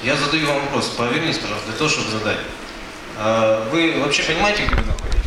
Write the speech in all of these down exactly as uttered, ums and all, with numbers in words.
Я задаю вам вопрос, повернитесь, пожалуйста, для того, чтобы задать. А вы вообще понимаете, где вы находитесь?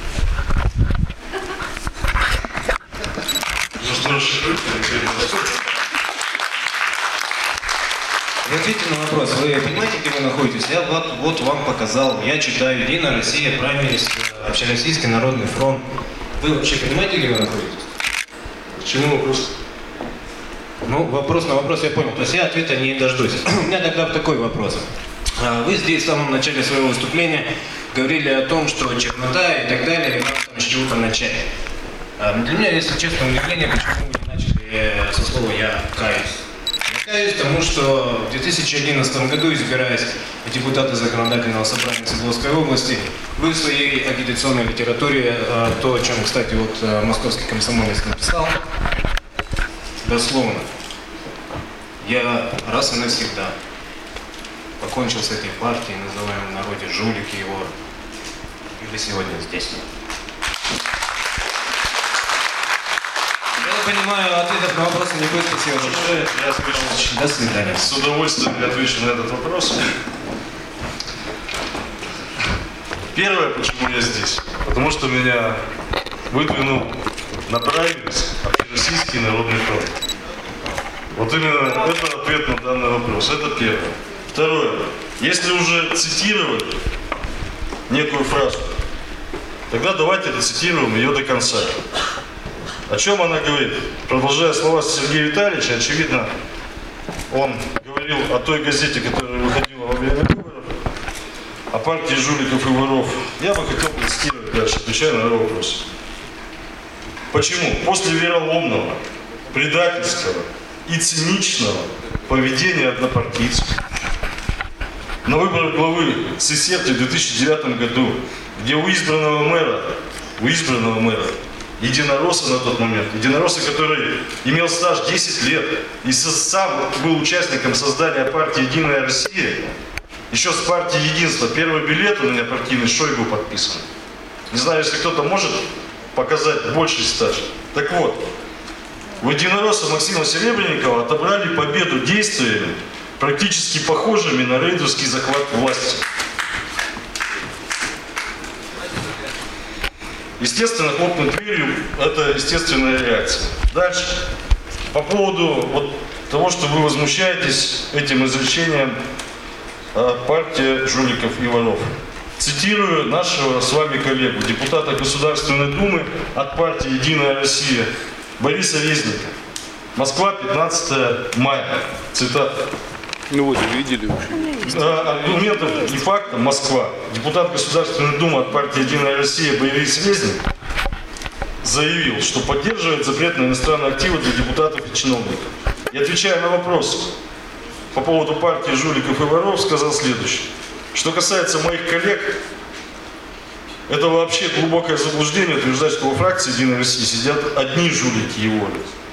Вы ответьте на вопрос, вы понимаете, где вы находитесь? Я вот, вот вам показал, я читаю «Единая Россия», «Праймерис», «Общероссийский народный фронт». Вы вообще понимаете, где вы находитесь? К чему вопрос? Ну, вопрос на вопрос я понял, то есть я ответа не дождусь. У меня тогда такой вопрос. Вы здесь в самом начале своего выступления говорили о том, что чернота и так далее, и надо там с чего-то начать. Для меня, если честно, удивление, почему вы не начали со слова «я каюсь». Я каюсь тому, что в две тысячи одиннадцатом году, избираясь в депутаты Законодательного собрания Свердловской области, вы в своей агитационной литературе, то, о чем, кстати, вот московский комсомолец написал, дословно, я раз и навсегда покончил с этой партией, называемой в народе жулики его, и вы сегодня здесь. Я понимаю, ответов на вопросы не будет. Спасибо большое. Я отвечу. До свидания. С удовольствием я отвечу на этот вопрос. Первое, почему я здесь, потому что меня выдвинул на праймерис Общероссийский народный фронт. Вот именно это ответ на данный вопрос. Это первое. Второе. Если уже цитировали некую фразу, тогда давайте доцитируем ее до конца. О чем она говорит? Продолжая слова Сергея Витальевича, очевидно, он говорил о той газете, которая выходила во время выборов, о партии жуликов и воров. Я бы хотел процитировать дальше, отвечая на этот вопрос. Почему? После вероломного, предательского и циничного поведения однопартийцев на выборах главы Сесерти в две тысячи девятом году, где у избранного мэра, у избранного мэра, единоросса на тот момент, единоросса, который имел стаж десять лет и сам был участником создания партии «Единая Россия», еще с партии «Единство». Первый билет у меня партийный Шойгу подписан. Не знаю, если кто-то может показать больший стаж. Так вот, у единоросса Максима Серебренникова отобрали победу действиями, практически похожими на рейдерский захват власти. Естественно, хлопнуть дверью – это естественная реакция. Дальше. По поводу вот того, что вы возмущаетесь этим изречением партия жуликов и воров. Цитирую нашего с вами коллегу, депутата Государственной Думы от партии «Единая Россия» Бориса Резника. Москва, пятнадцатое мая. Цитата. Ну вот, видели вообще. Аргументов и фактов. Москва. Депутат Государственной Думы от партии «Единая Россия» Борис Резник заявил, что поддерживает запрет на иностранные активы для депутатов и чиновников. И отвечая на вопрос по поводу партии жуликов и воров, сказал следующее. Что касается моих коллег, это вообще глубокое заблуждение утверждать, что во фракции «Единой России» сидят одни жулики и воры.